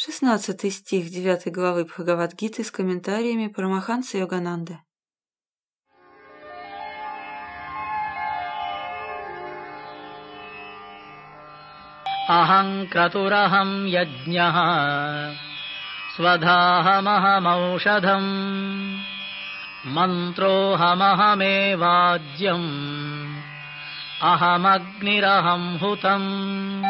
16 стих 9 главы Бхагавад-гиты с комментариями Парамахансы Йогананды. Ахам кратурахам яджнях свадхахамахамаушадхам мантрохамахамеваджьям ахамагнирахам хутам.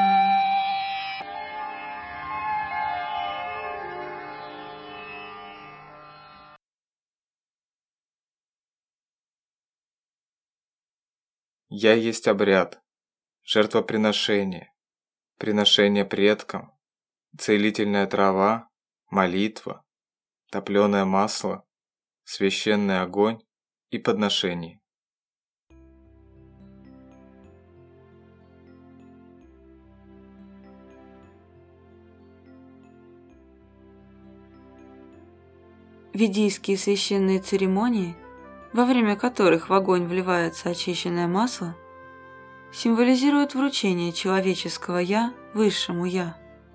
Я есть обряд, жертвоприношение, приношение предкам, целительная трава, молитва, топленое масло, священный огонь и подношение. Ведийские священные церемонии, во время которых в огонь вливается очищенное масло, символизируют вручение человеческого «я» высшему «я».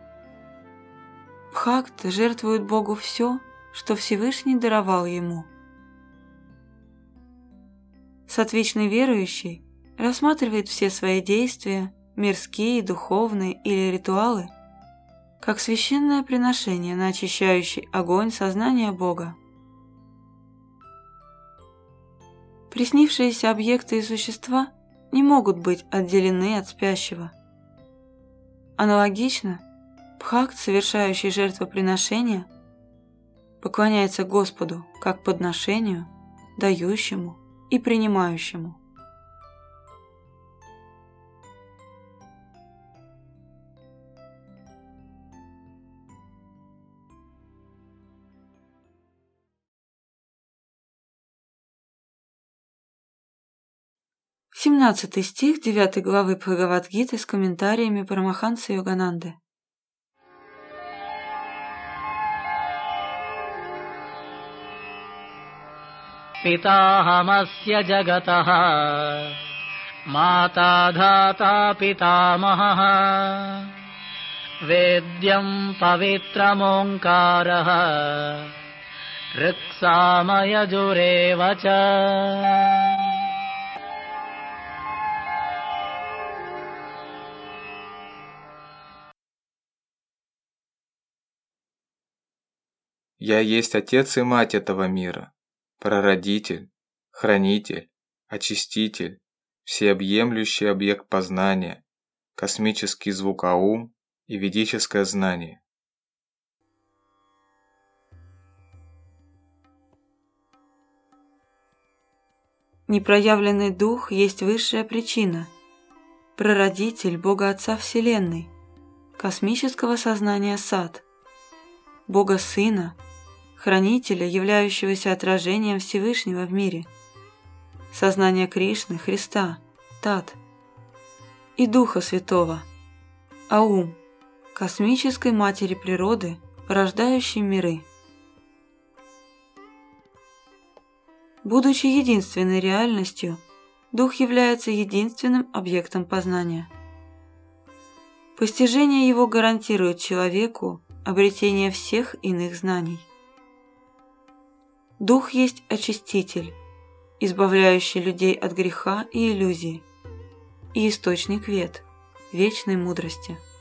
Бхакты жертвуют Богу все, что Всевышний даровал ему. Сатвичный верующий рассматривает все свои действия, мирские, духовные или ритуалы, как священное приношение на очищающий огонь сознания Бога. Приснившиеся объекты и существа не могут быть отделены от спящего. Аналогично, бхакт, совершающий жертвоприношение, поклоняется Господу как подношению, дающему и принимающему. Семнадцатый стих 9 главы Бхагавад-гиты с комментариями Парамахансы Йогананды. Питахамасья джагатаха мата дхата питамахः ведьям павитрамоңкарः риксамаяджурева ча. Я есть Отец и Мать этого мира, Прародитель, Хранитель, Очиститель, всеобъемлющий объект познания, космический звукоум и ведическое знание. Непроявленный дух есть высшая причина, прародитель Бога Отца Вселенной, космического сознания Сат, Бога Сына, Хранителя, являющегося отражением Всевышнего в мире, сознания Кришны, Христа, Тат, и Духа Святого, Аум, космической матери природы, порождающей миры. Будучи единственной реальностью, Дух является единственным объектом познания. Постижение его гарантирует человеку обретение всех иных знаний. Дух есть очиститель, избавляющий людей от греха и иллюзий, и источник вед, вечной мудрости.